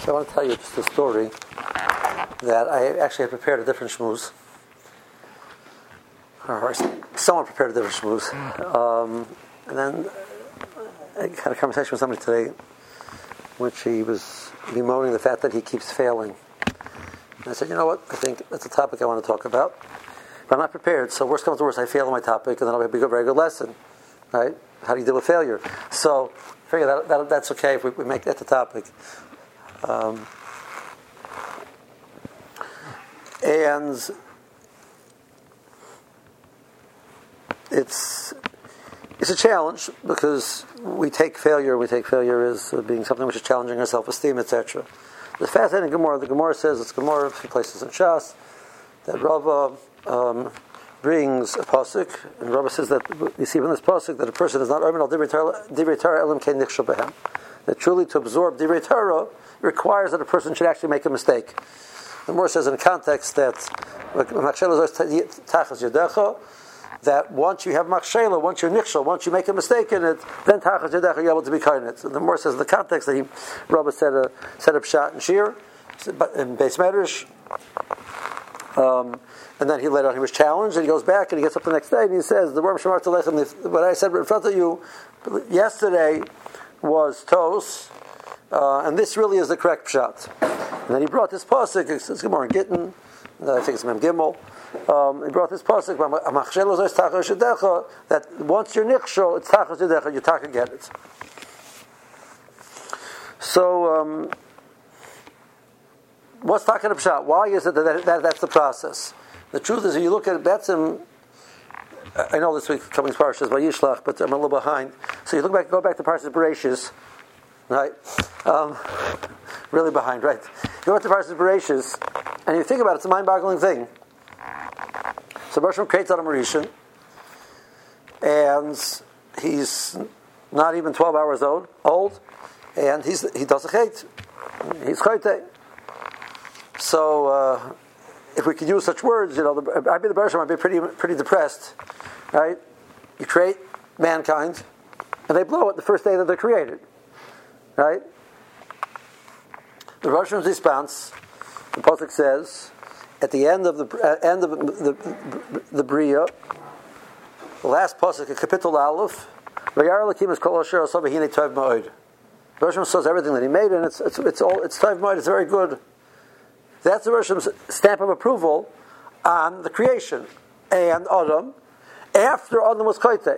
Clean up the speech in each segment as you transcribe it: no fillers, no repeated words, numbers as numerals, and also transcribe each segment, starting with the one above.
So I want to tell you just a story that I actually had prepared a different shmooze. Or someone prepared a different shmooze. And then I had a conversation with somebody today in which he was bemoaning the fact that he keeps failing. And I said, you know what, I think that's a topic I want to talk about. But I'm not prepared, so worst comes to worst, I fail on my topic, and then it'll be a very good lesson. Right? How do you deal with failure? So I figure that's okay if we make that the topic. And it's a challenge because we take failure as being something which is challenging our self-esteem, etc. The fascinating Gemara, the Gemara says, it's Gemara, a few places in Shas, that Rava brings a pasuk, and Rava says that you see from this pasuk that a person is not omen al divrei Torah elam kein nichshel behem. That truly to absorb divrei Torah requires that a person should actually make a mistake. The Gemara says in a context that that once you have machshela, once you're nichshel, once you make a mistake in it, then tachas yadecha you're able to be kindness. The Gemara says in the context that Rava set up shot and shear in Beis Medrash. And then he later on he was challenged, and he goes back and he gets up the next day and he says, "The Ram Shemar Telechem, what I said in front of you yesterday was tos, and this really is the correct pshat." And then he brought this pasuk. It's Gemara in Gittin. I think it's Mem Gimel. He brought this pasuk that once you're nichshel, it's tachas yadecha, you taka get it. So, what's talking about pshat? Why is it that that's the process? The truth is, if you look at Betzim, I know this week coming parshas by Yishlach, but I'm a little behind. So you go back to Parshas Bereishis, right? Really behind, right? You go back to Parshas Bereishis, and you think about it, it's a mind-boggling thing. So Bershom creates Adam Rishon, and he's not even 12 hours old, and he does a chait. He's chayte. So if we could use such words, I'd be the Bershom, I'd be pretty depressed, right? You create mankind, and they blow it the first day that they're created, right? The Bershom's response, the pasuk says, at the end of the Bria, the last pasuk, Kapitel Aleph, Vayar Elokim es kol asher asa v'hinei tov ma'od. Bershom says everything that he made, and it's tov ma'od. It's very good. That's the Bershom's stamp of approval on the creation and Adam after Adam was koite.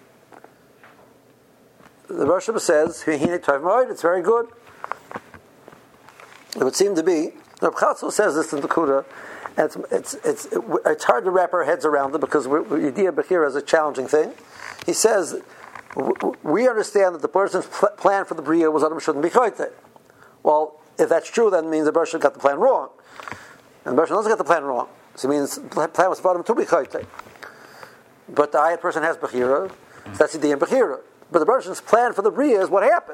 The Bershom says v'hinei tov ma'od. It's very good. It would seem to be. Reb Chatzkel says this in the Kuda, and it's hard to wrap our heads around it because Yediyah Bechira is a challenging thing. He says, we understand that the person's plan for the Bria was Adam shouldn't be Choyte. Well, if that's true, then it means the person got the plan wrong. And the person doesn't get the plan wrong. So it means the plan was for Adam to be Choyte. But the Ayat person has Bechira, so that's Yediyah Bechira. But the person's plan for the Bria is what happened.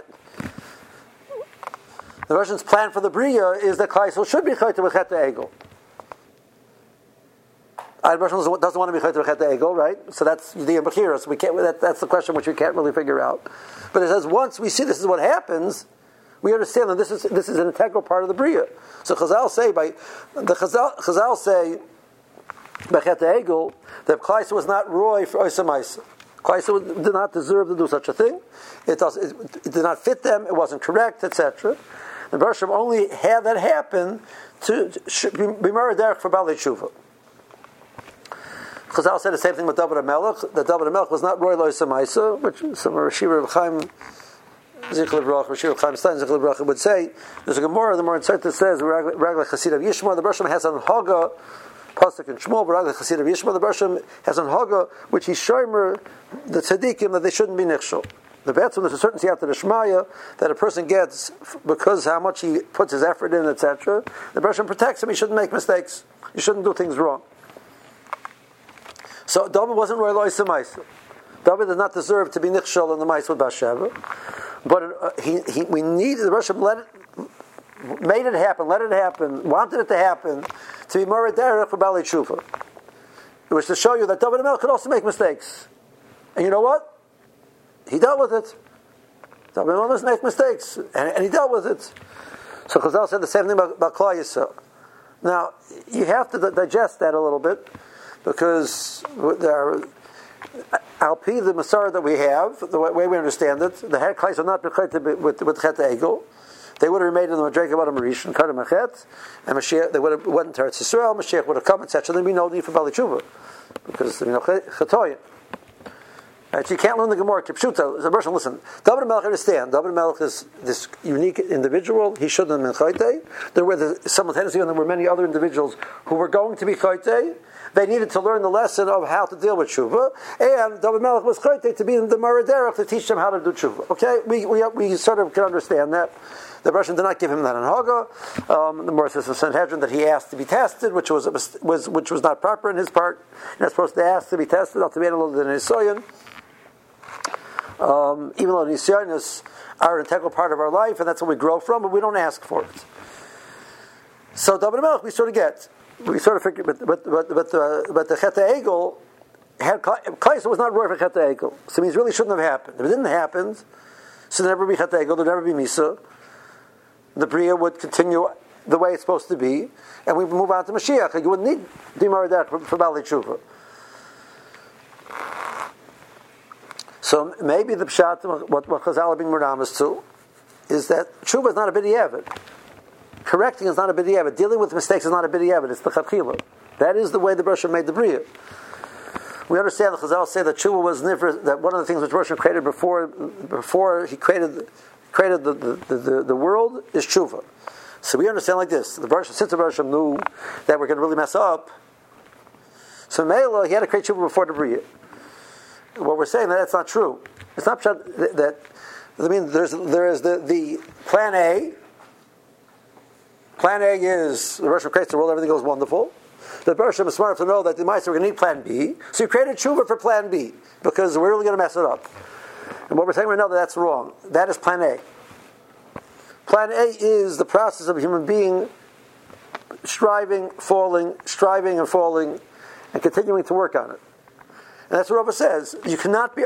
The Russian's plan for the Bria is that Klal Yisrael should be Chayte with Chet Egel. The Russian doesn't want to be Chayte with Chet Egel, right? So that's Yediyah Bechira. So that's the question which we can't really figure out. But it says once we see this is what happens, we understand that this is an integral part of the Bria. So Chazal say by Chet Egel that Klal Yisrael was not Roy for Oisamaisa. Klal Yisrael did not deserve to do such a thing. It did not fit them. It wasn't correct, etc. The Bershom only had that happen to be married derech for Balei Tshuva. Chazal said the same thing with David HaMelech. That David HaMelech was not Roy Lo Samaisa, which some Rashiva Reb Chaim Zichel Brach, Rashiva Reb Chaim Stein Zichel Brach would say. There's a Gemara, the more insert that says Ragla Chassid of Yishma. The Bershom has an Haga pasuk in Shmuel, Ragla Chassid of Yishma. The Bershom has an Haga which he's shomer the tzaddikim that they shouldn't be nichshel. The Betzim, there's a certainty after the Shmaya that a person gets because how much he puts his effort in, etc. The person protects him. He shouldn't make mistakes. He shouldn't do things wrong. So David wasn't Roy Lois Maisa. David did not deserve to be nichshel in the Maisa with Bathsheba. But we needed the Bershom made it happen, let it happen, wanted it to happen to be Mored Derech for Balei Tshuva. It was to show you that David HaMelech could also make mistakes. And you know what? He dealt with it. David HaMelech make mistakes, and he dealt with it. So Chazal said the same thing about Klal Yisrael. Now, you have to digest that a little bit, because Al-Pi, the Masar that we have, the way we understand it, the head Klal Yisrael not with Chet Egel. They would have remained in the Madrega B'Adam Rishon, Kadam Achet, and Mashiach, they would have went into Eretz Yisrael, Mashiach would have come, etc. There'd be no need for Bali Tshuva, because, Chatoyin. Right, so you can't learn the Gemara Kipshuta. The person, listen, David Melech, understand, David Melech is this unique individual, he shouldn't have been Chaytei. There were simultaneously, and there were many other individuals who were going to be Chaytei. They needed to learn the lesson of how to deal with tshuva, and David Melech was Chaytei to be in the Mara Derech to teach them how to do tshuva. Okay, we sort of can understand that. The Russian did not give him that in Haga. The Morris says of Sanhedrin that he asked to be tested, which was not proper in his part. You're not supposed to ask to be tested, not to be able to do Nisayon. Even though Nisayonis are an integral part of our life, and that's what we grow from, but we don't ask for it. So David Melech, we sort of figure, but the Chet Egel had Klal Yisrael was not roy for Chet Egel, so it means really shouldn't have happened. If it didn't happen, so there'd never be Chet Egel, there'd never be Misa. The Bria would continue the way it's supposed to be, and we would move on to Mashiach. You wouldn't need Dimar Derech for Bali Tshuva. So maybe the Pshat, what Chazal are being Murdamas to, is that Tshuva is not a b'diavad. Correcting is not a b'diavad. Dealing with mistakes is not a b'diavad. It's the Chachila. That is the way the Bereshit made the Bria. We understand the Chazal say that Tshuva was never, that one of the things which Bereshit created before he created the world is tshuva. So we understand like this: since the Bereshit knew that we're going to really mess up, so Mela he had to create tshuva before the Bria. What we're saying that's not true. It's not that. I mean, there is the plan A. Plan A is the Bereshit creates the world, everything goes wonderful. The Bereshit is smart enough to know that the Meister we're going to need plan B, so he created tshuva for plan B because we're really going to mess it up. And what we're saying right now, that's wrong. That is plan A. Plan A is the process of a human being striving and falling, and continuing to work on it. And that's what Rava says. You cannot be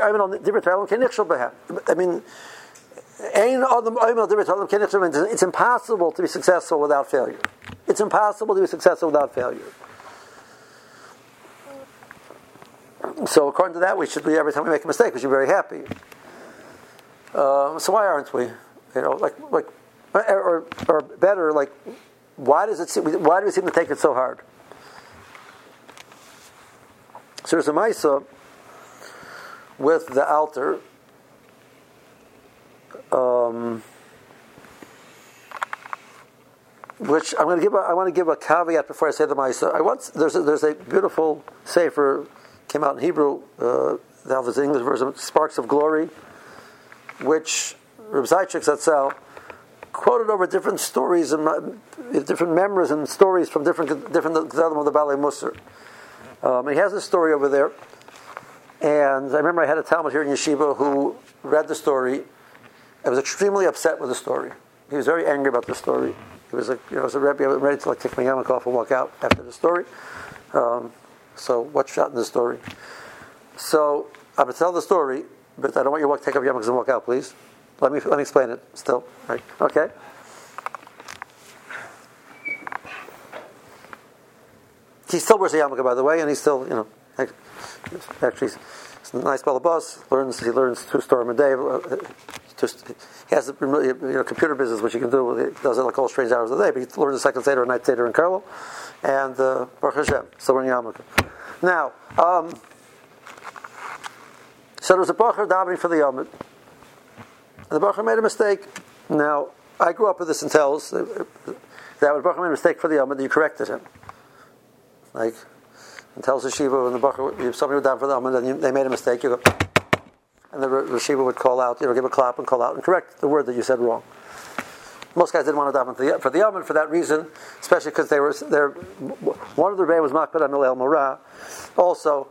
it's impossible to be successful without failure. It's impossible to be successful without failure. So according to that, we should be, every time we make a mistake, we should be very happy. So why aren't we? Or better, why do we seem to take it so hard? So there's a Maisa with the altar, which I want to give a caveat before I say the Maisa. There's a beautiful sefer came out in Hebrew. That was the English version, Sparks of Glory, which Reb Zaychik Zatzal quoted over different stories and different memories and stories from different Gedalim of the Balei Musar. He has this story over there, and I remember I had a Talmud here in Yeshiva who read the story and was extremely upset with the story. He was very angry about the story. He was as a Rebbe, I was ready to kick my yarmulke off and walk out after the story. So what's shot in the story? So I'm going to tell the story, but I don't want you to take up your yarmulkes and walk out, please. Let me explain it still. Right. Okay. He still wears a yarmulke, by the way, and he's still, actually, he's a nice balabas. He learns 2 storim a day. He has a computer business, which he can do. He does it all strange hours of the day, but he learns a second Seder, a night Seder in Carlo, and Baruch Hashem, still wearing yarmulke. Now, so there was a Bacher davening for the Yomid, and the Bacher made a mistake. Now, I grew up with this in Tells, that when the Bacher made a mistake for the Yomid, you corrected him. Like, in Tells Yeshiva, when the Bacher, somebody would down for the Yomid, and they made a mistake, you go, and the Yeshiva would call out, give a clap and call out and correct the word that you said wrong. Most guys didn't want to daven for the Yomid for that reason, especially because one of the Rebbe was Makbid Amil El Morah, also,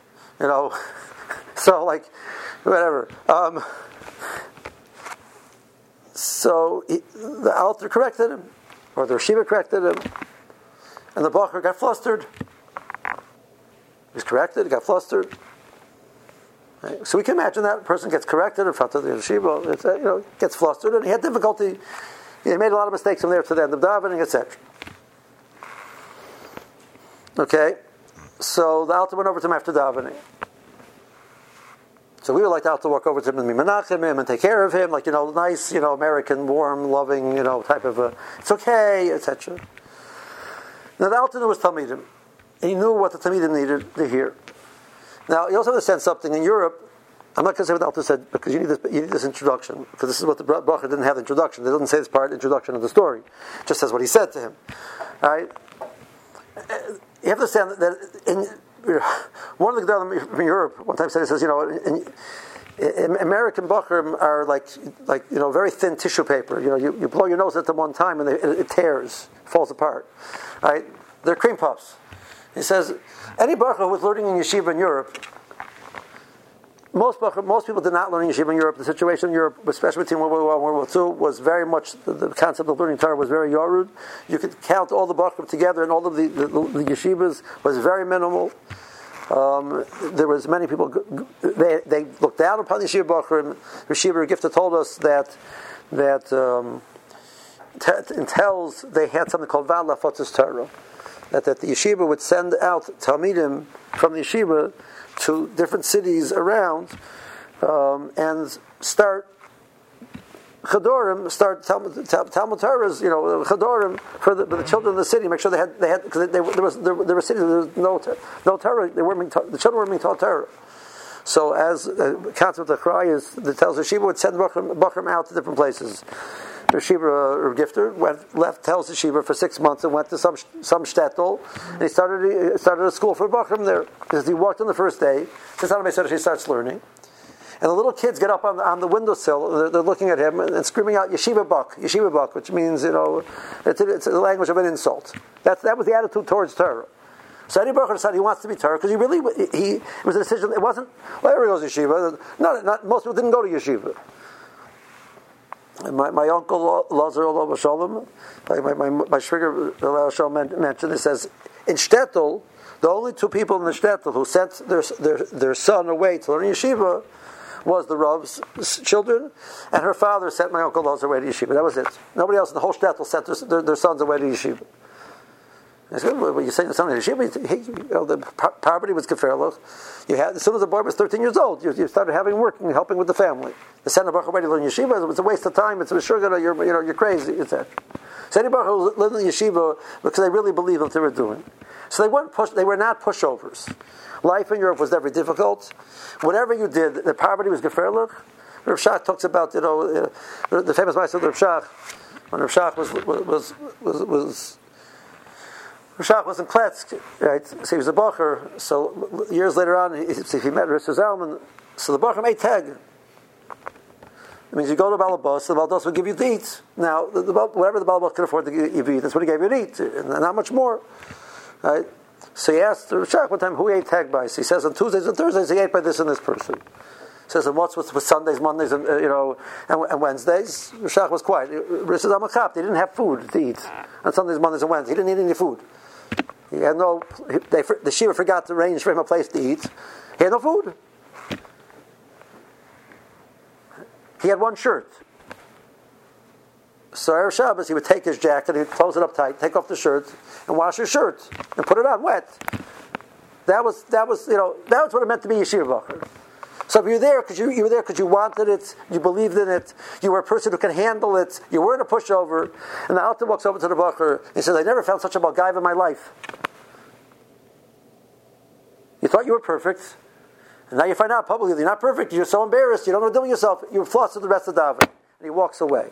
so whatever. So the Alter corrected him, or the Yeshiva corrected him, and the Bacher got flustered. He was corrected, he got flustered. Right? So we can imagine that person gets corrected in front of the Yeshiva, gets flustered, and he had difficulty He made a lot of mistakes from there to the end of davening, etc. Okay, so the Alter went over to him after davening. So we would like the Alter to walk over to him and menachem him and take care of him, like, nice, American, warm, loving, type of it's okay, etc. Now the Alter knew his Talmidim. He knew what the Talmidim needed to hear. Now, you also have to sense something in Europe. I'm not going to say what the Alter said, because you need this introduction, because this is what the Bracha didn't have the introduction. They didn't say this part, introduction of the story. It just says what he said to him. All right? You have to understand that one of the Gedolim from Europe one time said, he says, American Bachrim are like very thin tissue paper. You blow your nose at them one time and it tears, falls apart. Right? They're cream puffs. He says, any Bachar who was learning in yeshiva in Europe, most people did not learn in yeshiva in Europe. The situation in Europe, especially between World War I and World War II, was very much, the concept of learning Torah was very yorud. You could count all the Bachar together, and all of the yeshivas was very minimal. There was many people, they looked down upon the yeshiva Bachar. Yeshiva Gifta told us that entails they had something called Val Lafotzes Torah. That the yeshiva would send out Talmidim from the yeshiva to different cities around and start Chadorim, start Talmud Torahs, Chadorim for the children of the city. Make sure they had because there were cities there was no Torah. The children weren't being taught Torah. So as the concept of the Chai is, that tells the yeshiva would send Bachrim out to different places. Yeshiva Gifter tells the yeshiva for 6 months and went to some shtetl, and he started a school for Bachrim there. Because he walked on the first day, he starts learning, and the little kids get up on the windowsill. They're looking at him and screaming out Yeshiva Bach, which means it's a language of an insult. That was the attitude towards Torah. So any Baruch decided he wants to be Torah because it was a decision. It wasn't everyone goes to yeshiva. Not most people didn't go to yeshiva. My uncle Lazar Olav Shalom, my shviger Olav Shalom mentioned. It says in shtetl, the only two people in the shtetl who sent their son away to learn yeshiva was the Rav's children, and her father sent my uncle Lazar away to yeshiva. That was it. Nobody else in the whole shtetl sent their sons away to yeshiva. I said, well, you say the son of yeshiva, the poverty was geferlich. As soon as the boy was 13 years old, you started helping with the family. The son of Baruch already learned yeshiva. It's a waste of time. It's sure you're crazy. Etc. So any Baruch who lived in yeshiva because they really believed in what they were doing. So they were not pushovers. Life in Europe was never difficult. Whatever you did, the poverty was geferlich. Rav Shach talks about the famous Ma'aser of Rav Shach when Rav Shach was Rav Shach was in Kletsk, right? So he was a bacher. So years later on, he met Rav Zalman. So the bacher made tag. It means you go to Balabas, the Balabas will give you to eat. Now, whatever the Balabas could afford to give you to eat, that's what he gave you to eat, and not much more. Right? So he asked Rav Shach one time who he ate tag by. So he says on Tuesdays and Thursdays he ate by this and this person. He says, and what's with Sundays, Mondays, and Wednesdays? Rav Shach was quiet. Rav says, I'm a chap. They didn't have food to eat on Sundays, Mondays, and Wednesdays. He didn't eat any food. He had the Shiva forgot to arrange for him a place to eat. He had no food. He had one shirt. So Erev Shabbos, he would take his jacket, he'd close it up tight, take off the shirt, and wash his shirt, and put it on wet. That was what it meant to be Yeshiva Bacher. So if you were there because you wanted it, you believed in it, you were a person who can handle it, you weren't a pushover, and the Alter walks over to the Bacher, and he says, I never felt such a Balgaiv in my life. You thought you were perfect, and now you find out publicly you're not perfect, you're so embarrassed, you don't know what to do with yourself, you floss with the rest of David. And he walks away.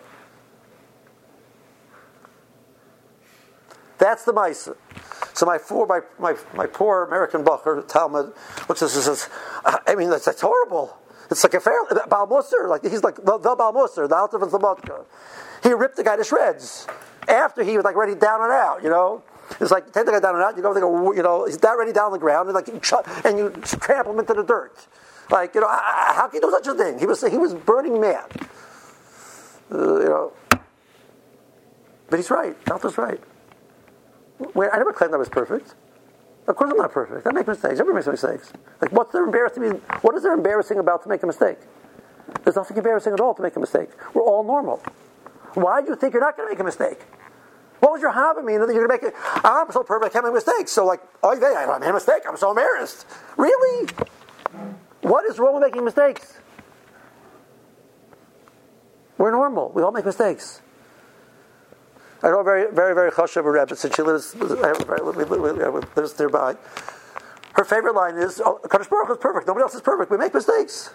That's the Maisa. So my poor American Bacher, Talmud, looks at this and says, that's horrible. It's like a fair Baal Musar, he's like the Baal Musar, the Alter of Slobodka. He ripped the guy to shreds after he was already down and out, It's like, take the guy down and out, he's that ready down on the ground, and you trample him into the dirt. How can you do such a thing? He was burning mad. But he's right. Alter's right. I never claimed I was perfect. Of course I'm not perfect. I make mistakes. Everybody makes mistakes. What is there embarrassing about to make a mistake? There's nothing embarrassing at all to make a mistake. We're all normal. Why do you think you're not going to make a mistake? What was your hava mean that you're going to make it? I'm so perfect, I can't make mistakes. So like, oh, I made a mistake, I'm so embarrassed. Really? What is wrong with making mistakes? We're normal. We all make mistakes. I know a very, very, very chashuv Rebbe, since she lives nearby. Her favorite line is, Kadosh Baruch Hu is perfect. Nobody else is perfect. We make mistakes.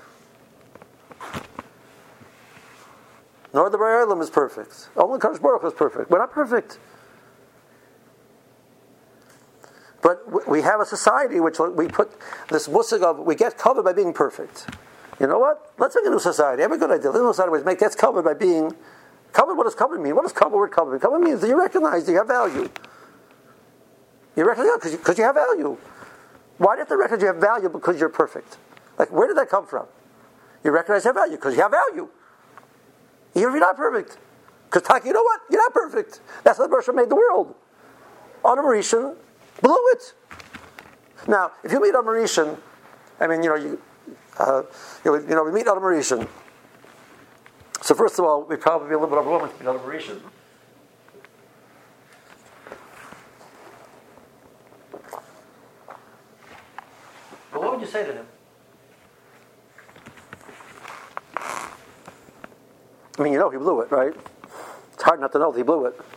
Nor the Bari Olam is perfect. Only Kadosh Baruch Hu is perfect. We're not perfect. But we have a society which we put this musig of, we get covered by being perfect. You know what? Let's make a new society. I have a good idea. Let's make a new society which gets covered by being covered. What does covered mean? What does covered word covered mean? Covered means that you recognize that you have value. You recognize because you have value. Why do you have to recognize you have value? Because you're perfect. Like, where did that come from? You recognize you have value because you have value. Even if you're not perfect. Because, you know what? You're not perfect. That's how the Bereshit made the world. Adam Rishon blew it. Now, if you meet Adam Rishon, I mean, we meet Adam Rishon. So first of all, we'd probably be a little bit overwhelmed to meet Adam Rishon. But what would you say to him? I mean, he blew it, right? It's hard not to know that he blew it.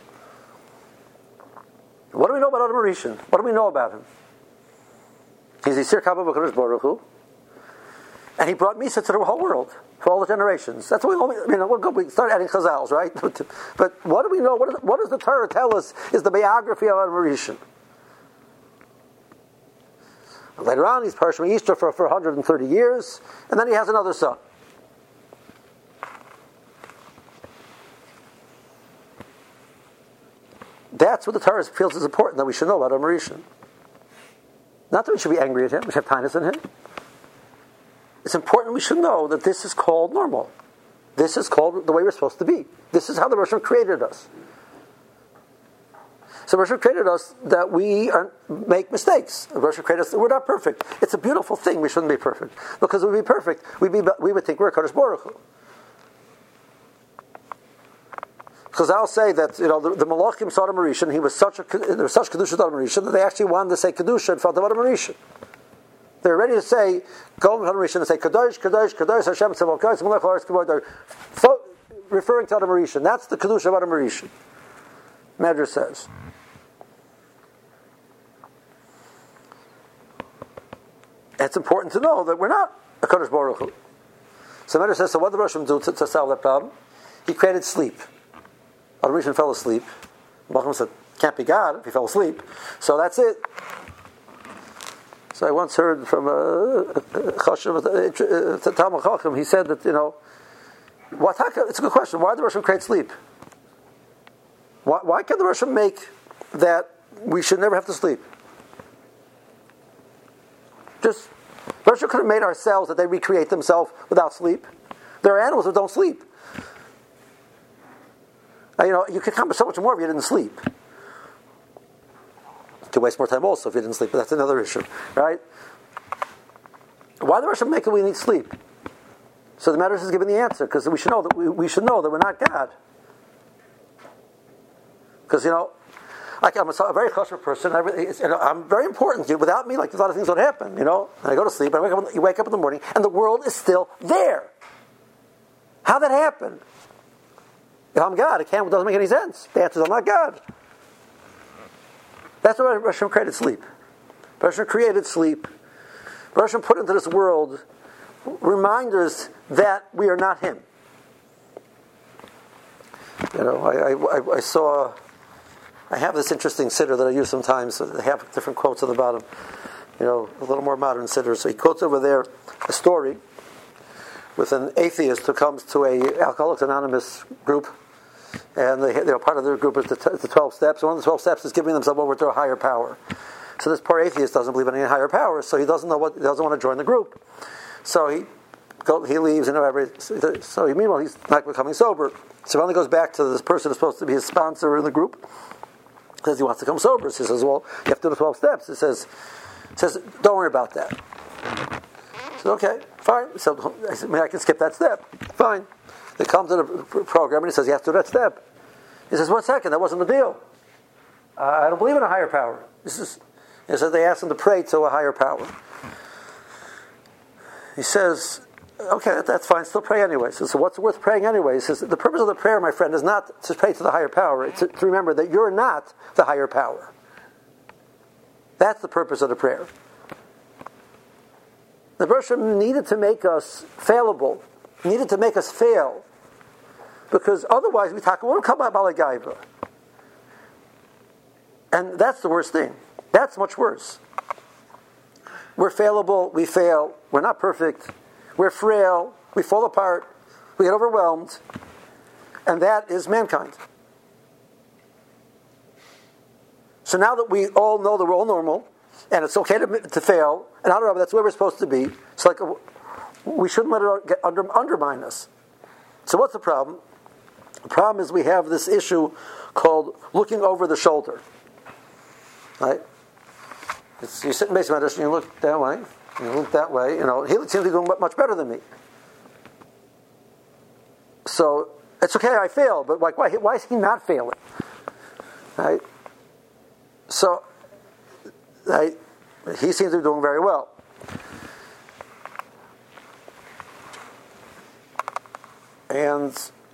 What do we know about Adam Rishon? What do we know about him? He's Yisir Kabbalah B'Kadosh Baruch Hu, and he brought Misa to the whole world for all the generations. That's what we start adding Chazals, right? But what do we know? What does the Torah tell us is the biography of Adam Rishon? Later on, he's Parshim Yisra for 130 years, and then he has another son. That's what the Torah feels is important that we should know about Adam Rishon. Not that we should be angry at him, we should have kindness in him. It's important we should know that this is called normal. This is called the way we're supposed to be. This is how the Rosh created us. So Rosh created us that we make mistakes. Rosh created us that we're not perfect. It's a beautiful thing. We shouldn't be perfect, because if we'd be perfect, we would think we're a Kadosh Baruch Hu. Because I'll say that the Malachim saw Adam Rishon. There was such kedusha to Adam Rishon that they actually wanted to say kedusha in front of Adam Rishon. They're ready to say, go to Adam Rishon and say Kadosh, Kadosh, Kadosh Hashem Tzavokos Melech Haaretz Kavod, referring to Adam Rishon. That's the kedusha of Adam Rishon. Medrash says. It's important to know that we're not a Kadosh Baruch Hu. So Medrash says, so what did the Rosh do to solve that problem? He created sleep. Adam Rishon fell asleep. Malachim said, can't be God if he fell asleep. So that's it. So I once heard from Talmud Chacham, he said that, it's a good question. Why did the Rosh create sleep? Why can the Rosh make that we should never have to sleep? Just, Rosh could have made ourselves that they recreate themselves without sleep. There are animals that don't sleep. You could accomplish so much more if you didn't sleep. You could waste more time also if you didn't sleep, but that's another issue, right? Why the Rosh make it we need sleep? So the Medrash is giving the answer, because we should know that we should know that we're not God. Because I'm a very chashuv person. I'm very important. Without me, a lot of things don't happen. And I go to sleep. And you wake up in the morning, and the world is still there. How'd that happen? If I'm God, it doesn't make any sense. The answer is I'm not God. That's why Rosh created sleep. Rosh created sleep. Rosh put into this world reminders that we are not Him. I have this interesting siddur that I use sometimes. So they have different quotes on the bottom. A little more modern siddur. So he quotes over there a story with an atheist who comes to a Alcoholics Anonymous group, and part of their group is the 12 steps. One of the 12 steps is giving themselves over to a higher power. So this poor atheist doesn't believe in any higher power, so he doesn't want to join the group. So he leaves, so meanwhile he's not becoming sober. So he finally goes back to this person who's supposed to be his sponsor in the group. Says he wants to come sober. So he says, well, you have to do the 12 steps. It says, don't worry about that. said, okay, fine. So I said, I can skip that step. Fine. They come to the program and he says, you have to do that step. He says, 1 second, that wasn't the deal. I don't believe in a higher power. He says they asked him to pray to a higher power. He says, okay, that's fine, still pray anyway. He says, so what's worth praying anyway? He says, the purpose of the prayer, my friend, is not to pray to the higher power. It's to remember that you're not the higher power. That's the purpose of the prayer. The Bershom needed to make us failable, needed to make us fail, because otherwise we talk, won't come out Balagaiva. And that's the worst thing. That's much worse. We're failable, we fail, we're not perfect, we're frail, we fall apart, we get overwhelmed, and that is mankind. So now that we all know that we're all normal, and it's okay to fail, and that's where we're supposed to be, it's like we shouldn't let it undermine us. So what's the problem? The problem is we have this issue called looking over the shoulder. Right? You sit in base and you look that way, you look that way, he seems to be doing much better than me. So, it's okay, I fail, but why is he not failing? Right? So, he seems to be doing very well. And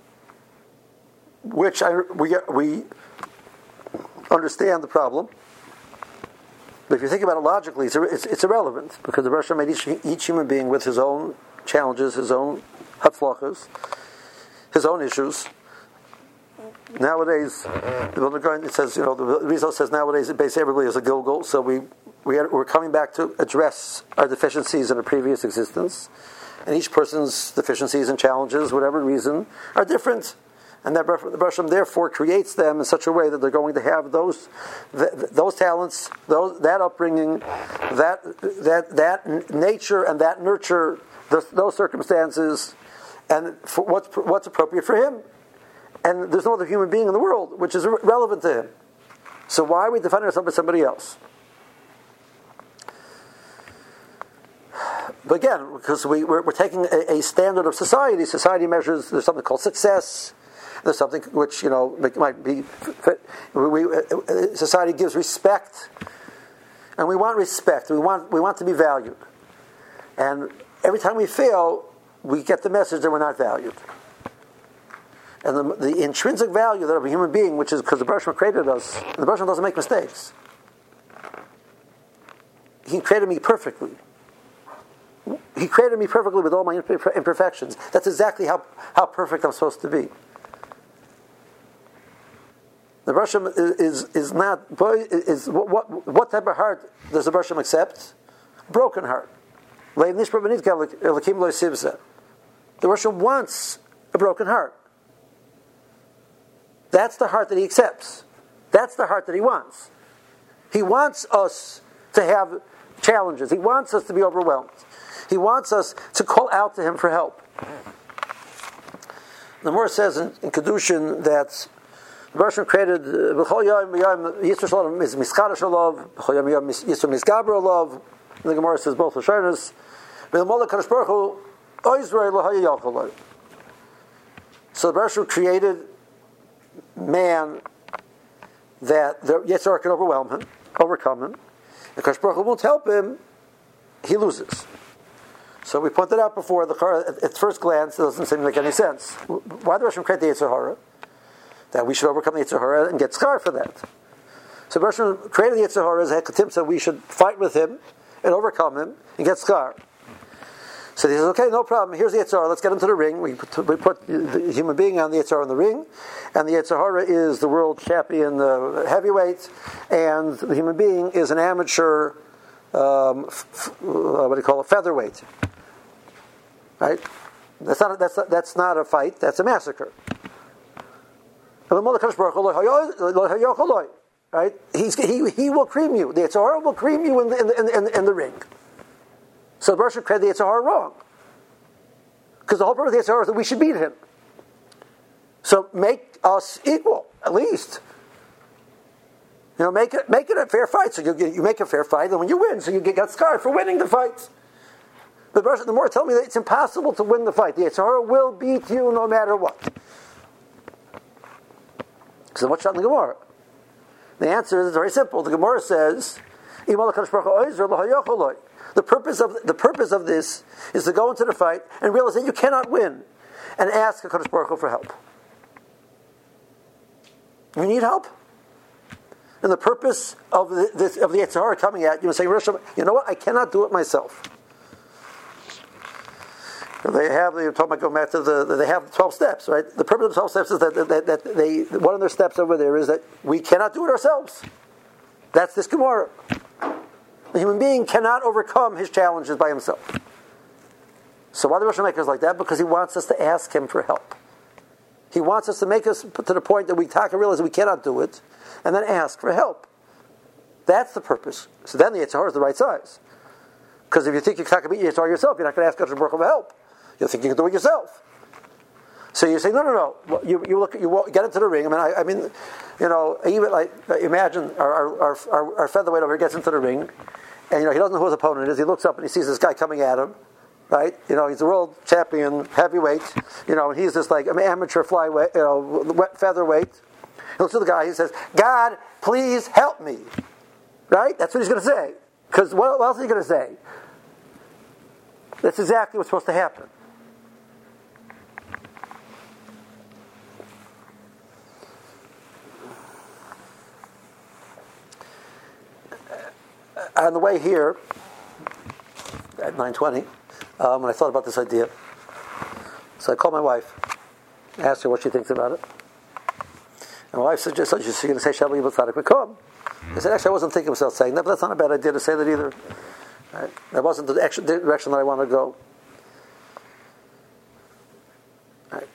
which we understand the problem. But if you think about it logically, it's irrelevant, because the Baruch Shem made each human being with his own challenges, his own hatzlachas, his own issues. Nowadays, it says, the Rizal says nowadays basically everybody is a Gilgal, so we're coming back to address our deficiencies in a previous existence, and each person's deficiencies and challenges, whatever reason, are different. And the Baruch Shem therefore creates them in such a way that they're going to have those talents, that upbringing, that nature and that nurture, those circumstances, and for what's appropriate for him. And there's no other human being in the world which is relevant to him. So why are we defining ourselves by somebody else? But again, because we're taking a standard of society. Society measures, there's something called success. There's something which, might be, society gives respect, and we want respect. We want to be valued. And every time we fail, we get the message that we're not valued. And the intrinsic value of a human being, which is because the Baruch Shem created us, and the Baruch Shem doesn't make mistakes. He created me perfectly. He created me perfectly with all my imperfections. That's exactly how perfect I'm supposed to be. The Baruch Shem is not what type of heart does the Baruch Shem accept? Broken heart. The Baruch Shem wants a broken heart. That's the heart that he accepts. That's the heart that he wants. He wants us to have challenges. He wants us to be overwhelmed. He wants us to call out to him for help. The Gemara says in Kedushin that the Baruch Shem created B'chol Yom Yitzur Shalom is Mischara Shalom, B'chol Yom Yitzur Misgaber Shalom. The Gemara says both Lashonos. V'Lamol HaKadosh Baruch Hu Oizrei L'Haya Yacholai. So the Baruch Shem created man that the Yitzhar can overcome him. The Kadosh Baruch Hu won't help him, he loses. So we pointed out before, at first glance, it doesn't seem like any sense. Why did Hashem create the Yetzer Hara? That we should overcome the Yetzer Hara and get schar for that. So Hashem created the Yetzer Hara as Hekatim, so we should fight with him and overcome him and get schar. So he says, okay, no problem. Here's the Yetzer Hara. Let's get into the ring. We put the human being on the Yetzer Hara in the ring, and the Yetzer Hara is the world champion heavyweight, and the human being is an amateur, featherweight. Right? That's not a fight. That's a massacre. Right? He will cream you. The Yetzer Hara will cream you in the ring. So the Baruch Shem created the Yetzer Hara wrong. Because the whole purpose of the Yetzer Hara is that we should beat him. So make us equal, at least. Make it a fair fight. So you make a fair fight, and when you win, so you get schar for winning the fight. But the more tell me that it's impossible to win the fight. The Yetzer Hara will beat you no matter what. So what's shot in the Gemara? The answer is very simple. The Gemara says, the purpose of this is to go into the fight and realize that you cannot win, and ask HaKadosh Baruch Hu for help. You need help. And the purpose of the Yetzer Hara coming at you and saying, you know what, I cannot do it myself. They have 12 steps, right? The purpose of the 12 steps is that one of their steps over there is that we cannot do it ourselves. That's this Gemara. The human being cannot overcome his challenges by himself. So why the Rosh Hashanah is like that? Because he wants us to ask him for help. He wants us to make us to the point that we realize that we cannot do it, and then ask for help. That's the purpose. So then the Yetzer Hara is the right size. Because if you think you can't beat Yetzer Hara yourself, you're not going to ask HaKadosh Baruch Hu for help. You'll think you can do it yourself. So you say, no. You get into the ring. I mean, even like imagine our featherweight over here gets into the ring, and he doesn't know who his opponent is. He looks up and he sees this guy coming at him. Right? He's a world champion heavyweight. And he's just like an amateur flyweight, featherweight. He looks at the guy. He says, "God, please help me." Right? That's what he's going to say. Because what else is he going to say? That's exactly what's supposed to happen. On the way here, at 9:20, when I thought about this idea, so I called my wife, asked her what she thinks about it. And my wife suggested she's going to say Shabbat Yibul Tzadik Mekom. I said, actually, I wasn't thinking of myself saying that, but that's not a bad idea to say that either. Right? That wasn't the direction that I wanted to go. Right.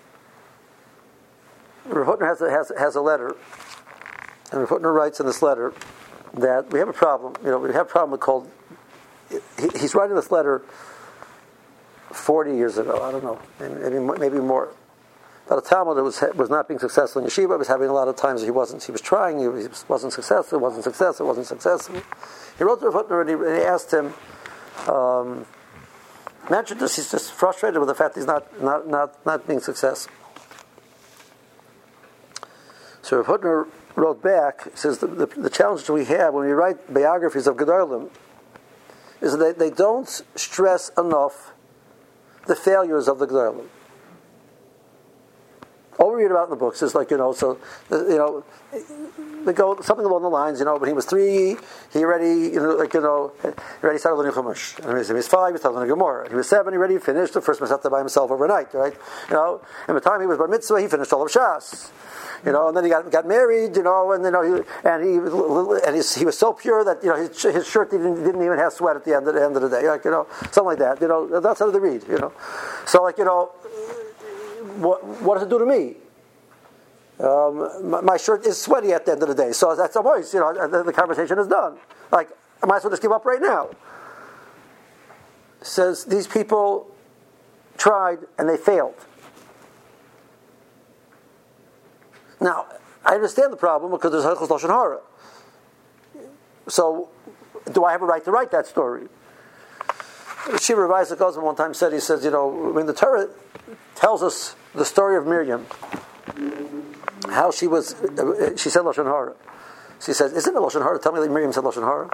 Rav Hutner has a letter, and Rav Hutner writes in this letter that we have a problem. We have a problem called. He's writing this letter 40 years ago. I don't know, maybe more. About a Talmud that was not being successful in yeshiva. Was having a lot of times he was trying. He wasn't successful. He wrote to Rav Hutner and he asked him. Mentioned this. He's just frustrated with the fact he's not being successful. So Rav Hutner wrote back. He says the challenge that we have when we write biographies of Gedolim is that they don't stress enough the failures of the Gedolim. All we read about in the books is they go something along the lines, when he was 3, he already started learning Chumash. And when he was 5, he started learning Gemara. And he was 7, he already finished the first Masechta by himself overnight, right? And by the time he was Bar Mitzvah, he finished all of Shas. And then he got married, and he was so pure that his shirt didn't even have sweat at the end of the day, something like that. That's how they read, So what does it do to me? My shirt is sweaty at the end of the day, so that's a voice. The conversation is done. I might as well just give up right now. Says these people tried and they failed. Now, I understand the problem because there's Hilchos Lashon Hara. So, do I have a right to write that story? Shiva Rav Isaac Osman one time said, when the Torah tells us the story of Miriam, how she said Lashon Hara. She says, isn't it Lashon Hara? Tell me that Miriam said Lashon Hara.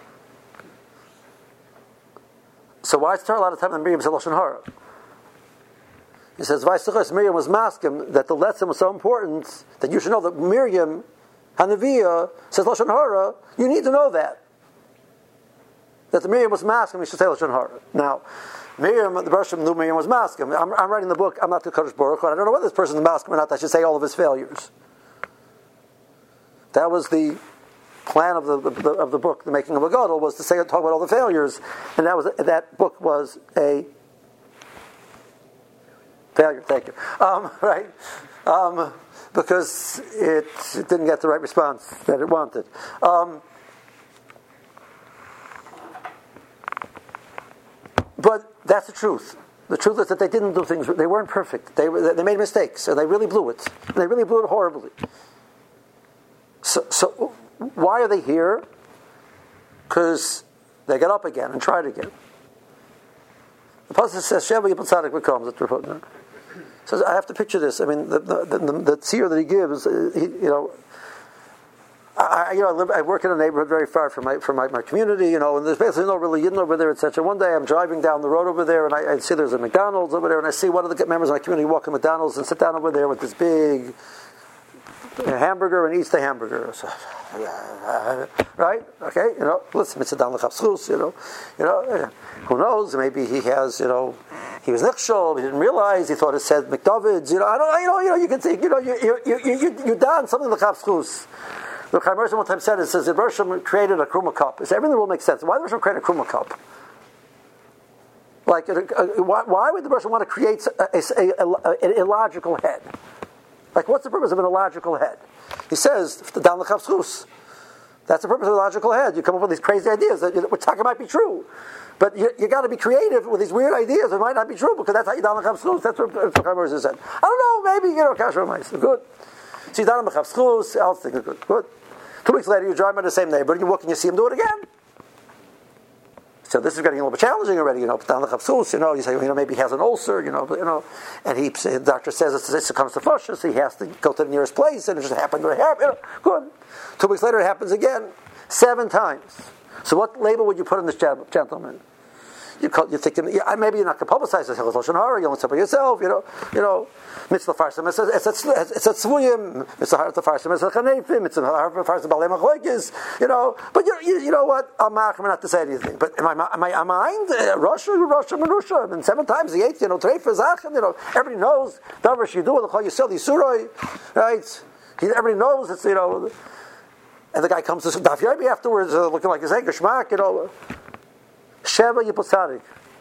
So why is the Torah a lot of time that Miriam said Lashon Hara? He says, Miriam was masking that the lesson was so important that you should know that Miriam, Hanaviah, says Lashon Hara. You need to know that. That the Miriam was masking, we should say Lashon Hara. Now, Miriam, the Bershom knew Miriam was masking. I'm writing the book, I'm not the Kodesh Baruch Hu. I don't know whether this person is masking or not. I should say all of his failures. That was the plan of the book, the making of a Gadol, was to talk about all the failures. And that book was a failure, thank you. Right? Because it didn't get the right response that it wanted. But that's the truth. The truth is that they didn't do things, they weren't perfect. They made mistakes, and they really blew it. And they really blew it horribly. So why are they here? Because they got up again and tried again. Pasuk says Sheva Yipul Tzadik becomes. So I have to picture this. I mean, the tzir that he gives, I work in a neighborhood very far from my community, and there's basically no really Yidden over there, etc. One day I'm driving down the road over there, and I see there's a McDonald's over there, and I see one of the members of my community walk in McDonald's and sit down over there with this big hamburger and eats the hamburger. So, right? Okay, listen, it's a down the chapschus, who knows? Maybe he has, he was nichshol, he didn't realize, he thought it said McDavid's, I don't, you can think, you done something the chapschus. The Chaim Rosham one time said, it says, the Rosham created a kruma cup. It said, everything will make sense. Why did the Rosham create a kruma cup? Like, why would the Rosham want to create an illogical head? Like, what's the purpose of an illogical head? He says, down the chapschus. That's the purpose of a logical head. You come up with these crazy ideas that we're talking might be true. But you got to be creative with these weird ideas. It might not be true because that's how you down the chapschus. That's what Chaim Rosham said. I don't know, maybe, kasher ma'aser. Good. So you down the chapschus, else things are good. Good. 2 weeks later, you drive by the same neighbor, you walk and you see him do it again. So this is getting a little bit challenging already, down the chapschus, you say, maybe he has an ulcer, and the doctor says it's comes to fascia, so he has to go to the nearest place, and it just happened to happen, good. 2 weeks later, it happens again, 7 times. So what label would you put on this gentleman? You think maybe you're not going to publicize this Lashon Hara. You only say by yourself. Mitzvah farsim. It's a tzvuyim. Mitzvah farsim. It's a chanefim. Mitzvah farsim balei machlokes. But you know what? I'm not to say anything. But am I mind? Russia. And 7 times the 8th. Treifa zachem. Everybody knows. Davar shidu l'chol yisel yisuroi. Right? Everybody knows. It's And the guy comes to Daf Yomi afterwards, looking like his hey geschmack. Sheva Yipul Tzadik.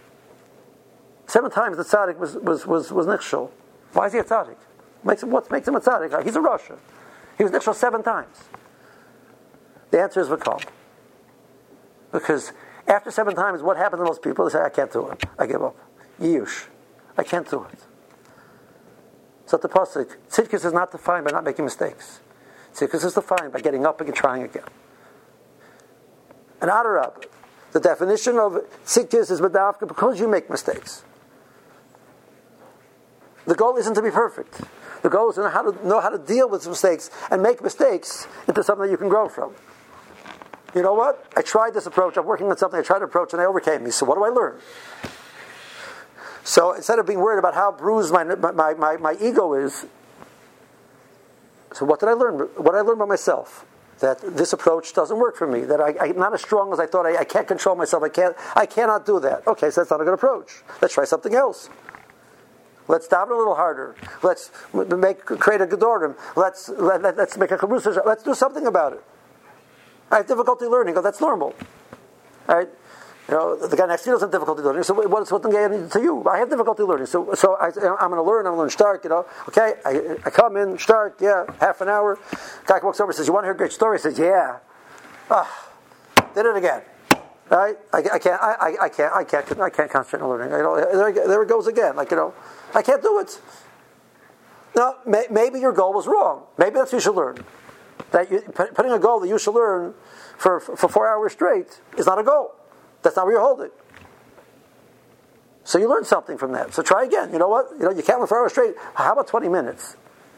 7 times the Tzadik was nichshol. Why is he a Tzadik? What makes him a Tzadik? He's a Rasha. He was nichshol 7 times. The answer is v'kal. Because after 7 times, what happens to most people? They say, I can't do it. I give up. Yush. I can't do it. So the pasuk, tzidkus is not defined by not making mistakes. Tzidkus is defined by getting up and trying again. And Adarab, the definition of tzidkus is medavka because you make mistakes. The goal isn't to be perfect. The goal is to know how to deal with mistakes and make mistakes into something that you can grow from. You know what? I tried this approach. I'm working on something. I tried to approach and they overcame me. So what do I learn? So instead of being worried about how bruised my ego is, so what did I learn? What did I learn about myself? That this approach doesn't work for me. That I'm not as strong as I thought. I can't control myself. I cannot do that. Okay, so that's not a good approach. Let's try something else. Let's daven a little harder. Let's create a gedorim. Let's make a charusa. Let's do something about it. I have difficulty learning. That's normal. All right. The guy next to you doesn't have difficulty learning. So what's the guy to you? I have difficulty learning. So I'm going to learn. I'm going to start. Okay. I come in, start. Yeah, half an hour. Guy walks over and says, "You want to hear a great story?" I says, "Yeah." Did it again. Right? I can't concentrate on learning. There it goes again. I can't do it. Now, maybe your goal was wrong. Maybe that's what you should learn. That putting a goal that you should learn for 4 hours straight is not a goal. That's not where you hold it. So you learn something from that. So try again. You know what? You can't learn 4 hours straight. How about 20 minutes?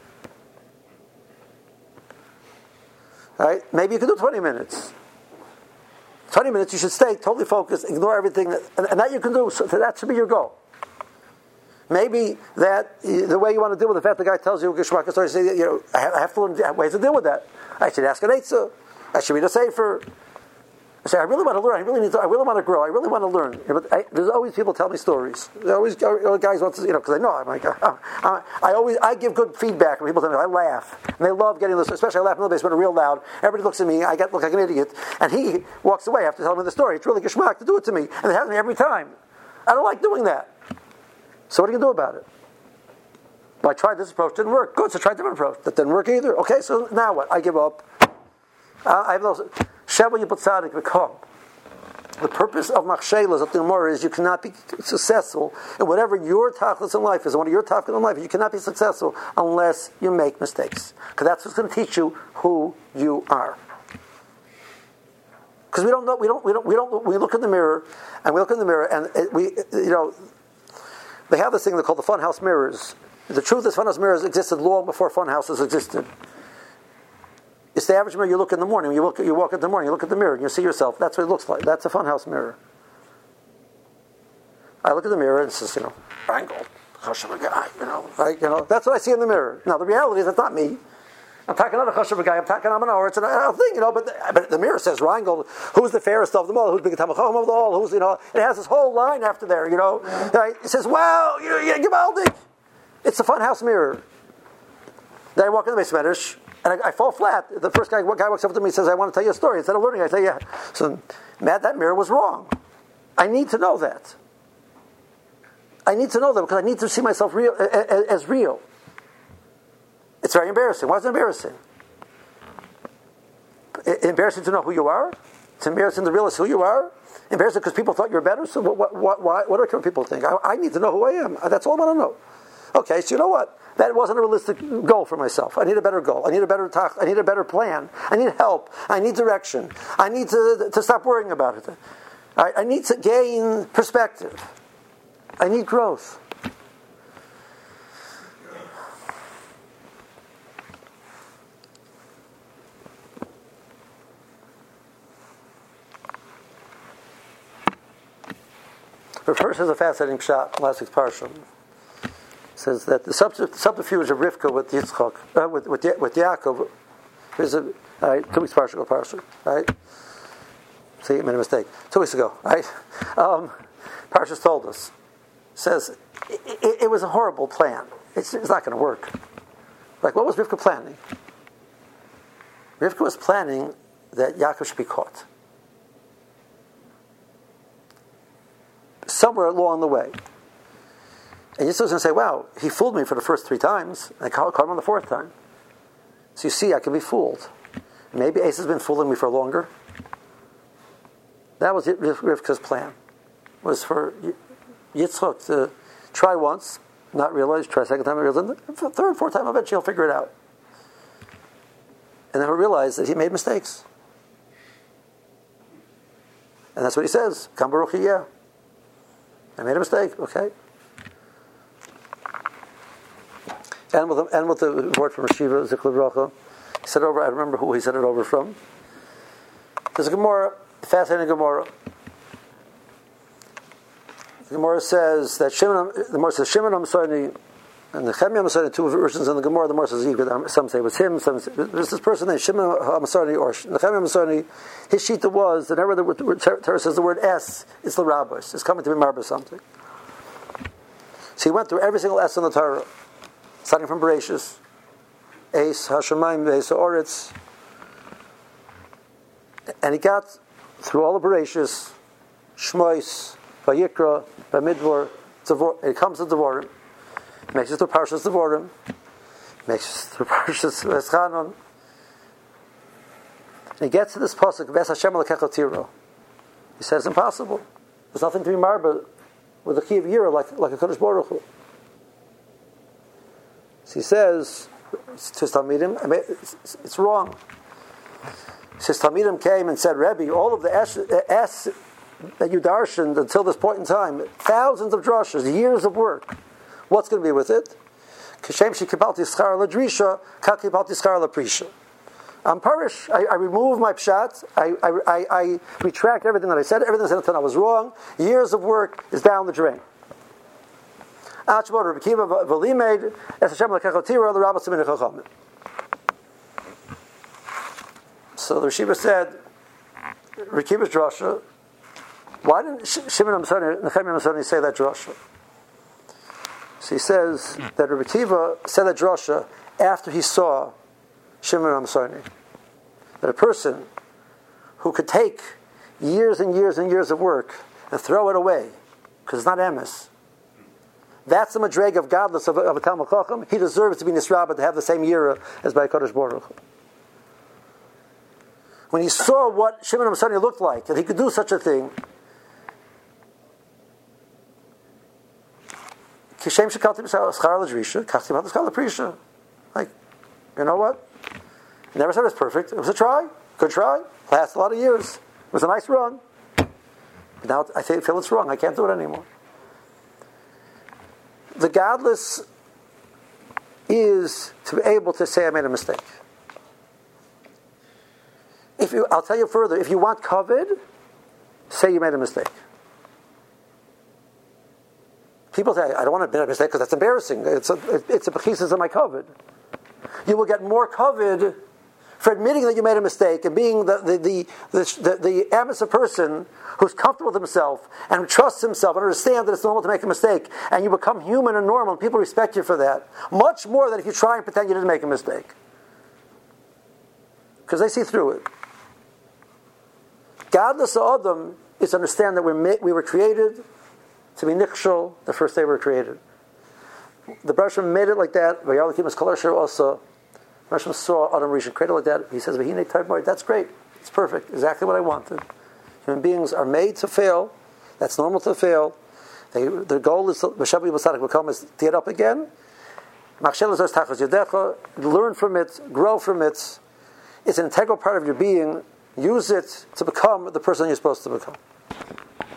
All right? Maybe you can do 20 minutes. 20 minutes you should stay totally focused, ignore everything, and that you can do. So that should be your goal. Maybe that the way you want to deal with the fact the guy tells you Geshmak story, say I have to learn ways to deal with that. I should ask an eitzah. I should read a sefer. I say I really want to learn. I really want to grow. I really want to learn. But there's always people tell me stories. There's always guys want to because I know I'm like I give good feedback when people tell me. I laugh and they love getting this. Especially I laugh in the basement real loud. Everybody looks at me. I look like an idiot, and he walks away after telling me the story. It's really Geshmak to do it to me, and it happens to me every time. I don't like doing that. So what are you going to do about it? Well, I tried this approach, didn't work. Good, so try a different approach. That didn't work either. Okay, so now what? I give up. I have those. Sheva Yipul Tzadik become. The purpose of Machshelas of the Gemara is you cannot be successful in whatever your tachlis in life is. And one of your tachlis in life, you cannot be successful unless you make mistakes. Because that's what's going to teach you who you are. Because we don't know. We look in the mirror, and They have this thing they call the funhouse mirrors. The truth is funhouse mirrors existed long before funhouses existed. It's the average mirror you look in the morning. You walk in the morning, you look at the mirror, and you see yourself. That's what it looks like. That's a funhouse mirror. I look at the mirror and it says, Rangold, Chashav guy, right? That's what I see in the mirror. Now the reality is that's not me. I'm talking not a Chashav guy. I'm talking Amanaor. It's a thing, But the mirror says Rangold, who's the fairest of them all? Who's the biggest Tamachom of them all? Who's It has this whole line after there. Right? It says, wow, you're Givaldic. It's a funhouse mirror. Then I walk in the Beis Medrash and I fall flat. The first guy walks up to me and says, I want to tell you a story. Instead of learning, I say, yeah. So, Matt, that mirror was wrong. I need to know that. I need to know that because I need to see myself real as real. It's very embarrassing. Why is it embarrassing? Embarrassing to know who you are? It's embarrassing to realize who you are? Embarrassing because people thought you were better? So what do people think? I need to know who I am. That's all I want to know. Okay, so you know what? That wasn't a realistic goal for myself. I need a better goal. I need a better talk. I need a better plan. I need help. I need direction. I need to stop worrying about it. I need to gain perspective. I need growth. But first, there's a fascinating shot. Last week's parsha says that the subterfuge of Rivka with Yitzchak, with Yaakov, is a 2 weeks parsha, right? See, I made a mistake. 2 weeks ago, right? Parshas told us. Says it was a horrible plan. It's not going to work. Like, what was Rivka planning? Rivka was planning that Yaakov should be caught somewhere along the way. And Yitzchak was going to say, wow, he fooled me for the first 3 times, and I caught him on the 4th time. So you see, I can be fooled. Maybe Ace has been fooling me for longer. That was Rivka's plan. Was for Yitzchak to try once, not realize, try a second time, realize, and the 3rd, 4th time, eventually he'll figure it out. And then he'll realize that he made mistakes. And that's what he says. Kam Baruch Yeh. I made a mistake, okay? And with the word from Rashiva, Zikla Bracha. He said over, I remember who he said it over from. There's a Gemara, fascinating Gemara. The Gemara says that Shimon Amsoni and the Nechemia Amsoni, 2 versions in the Gemara. The Gemara says, some say it was him. Some say, there's this person named Shimon Amsoni or Nechemia Amsoni. His shita was that whenever the Torah says the word S, it's the rabbis. It's coming to be marba something. So he went through every single S in the Torah, starting from Bereshis, Eis Hashemayim, Eis Ha'oretz, and he got through all the Bereshis, Shmois, Vayikra, Bamidbar, it comes to Devarim, makes it to Parshas Devarim, makes it to Parshas Veschanon, and he gets to this pasuk, Ves Hashem L'kecha Tiro. He says, impossible. There's nothing to be marba with a key of Yira like a Kodesh Baruch Hu. So he says to his Talmidim, it's wrong. His Talmidim came and said, Rebbe, all of the S that you darshaned until this point in time, thousands of drashas, years of work, what's going to be with it? Kashem shekipalti schar ladrisha, kakipalti schar laprisha. I'm parish. I remove my pshat. I retract everything that I said. Everything I said until I was wrong. Years of work is down the drain. So the Rishiva said, Rekiva's drasha. Why didn't Shimon Amsoni, Nechemia Amsoni say that drasha? So he says that Rabbi Akiva said that drasha after he saw Shimon Amsoni. That a person who could take years and years and years of work and throw it away because it's not emes. That's the madreg of godless of a Talmud Chacham. He deserves to be nisraba, to have the same yira as by Kodesh Baruch Hu. When he saw what Shimon Amsoni looked like, that he could do such a thing, like, you know what? He never said it was perfect. It was a try. Good try. Lasted a lot of years. It was a nice run. But now I feel it's wrong. I can't do it anymore. the godless is to be able to say, I made a mistake. I'll tell you further, if you want kavod, say you made a mistake. People say, I don't want to admit a mistake because that's embarrassing. It's a bechisus of my kavod. You will get more kavod for admitting that you made a mistake and being the amissive person who's comfortable with himself and trusts himself and understands that it's normal to make a mistake, and you become human and normal and people respect you for that, much more than if you try and pretend you didn't make a mistake. Because they see through it. Godless Adam is to understand that we were created to be nichshol the first day we were created. The Bereshit made it like that. Vayalakim is kolosher also. Bereshit saw Adam Rishon created like that. He says, "V'hinei type more." That's great. It's perfect. Exactly what I wanted. Human beings are made to fail. That's normal to fail. Their goal is b'shavu b'sadik b'kom is to get up again. Machshel zos tachas yadecha. Learn from it. Grow from it. It's an integral part of your being. Use it to become the person you're supposed to become.